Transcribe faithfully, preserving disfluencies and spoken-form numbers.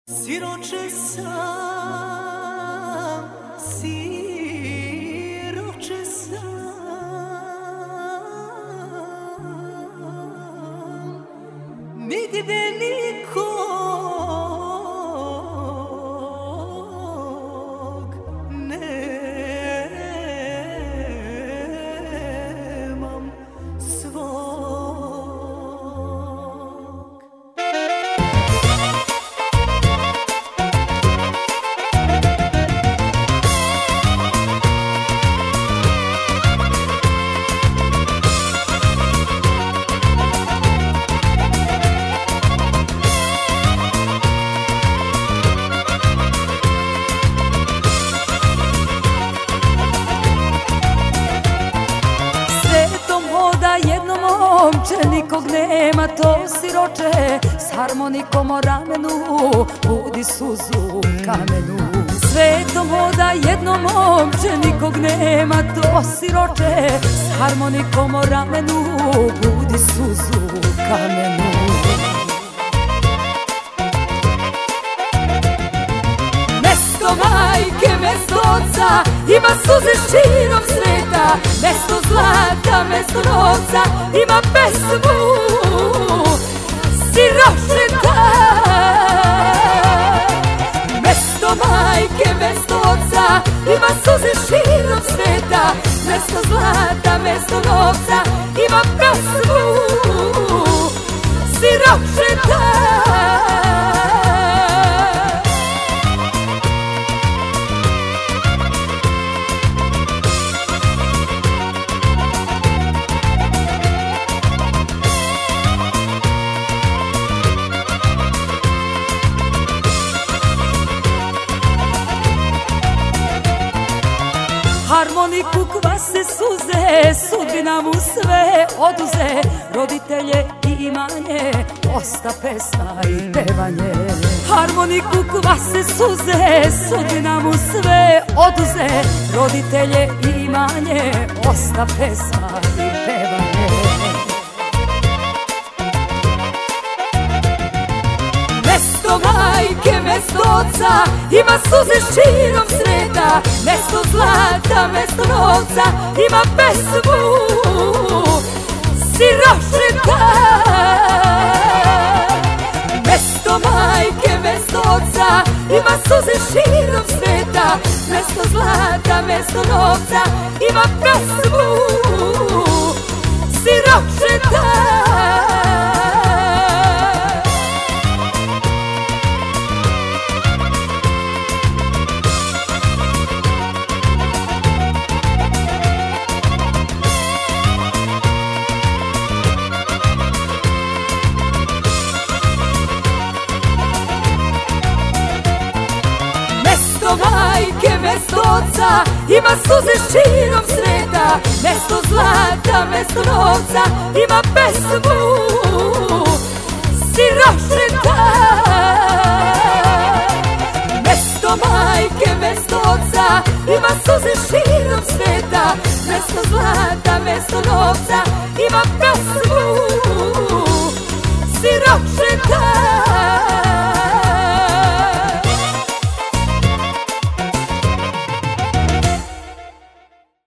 Siroče sam, siroče sam, nigde nikog nemam svog. Jedno momče, nikog nema, to siroče, s harmonikom o ramenu, budi suzu u kamenu. Svetom hoda jedno momče, nikog nema, to siroče, s harmonikom o ramenu, budi suzu u kamenu. Mesto majke, mesto oca, ima suze širom sveta, mesto zlata, mesto novca, ima pesmu siročeta. Mesto majke, mesto oca, ima suze širom sveta, mesto zlata, mesto novca, ima pesmu siročeta. Harmoniku kvase suze, sudbina mu sve oduze, roditelje i imanje, osta pesma i pevanje. Harmoniku kvase suze, sudbina mu sve oduze, roditelje i imanje, osta pesma i pevanje. Mesto majke, mesto oca, ima suze širom sveta, mesto zlata, mesto novca, ima pesmu siročeta. Mesto majke, mesto oca, ima suze širom sveta, mesto zlata, mesto novca, ima pesmu siročeta. Mesto majke, mesto oca, ima suze širom sveta, mesto zlata, mesto novca, ima pesmu siročeta. Mesto majke, mesto oca, ima suze širom sveta, mesto zlata, mesto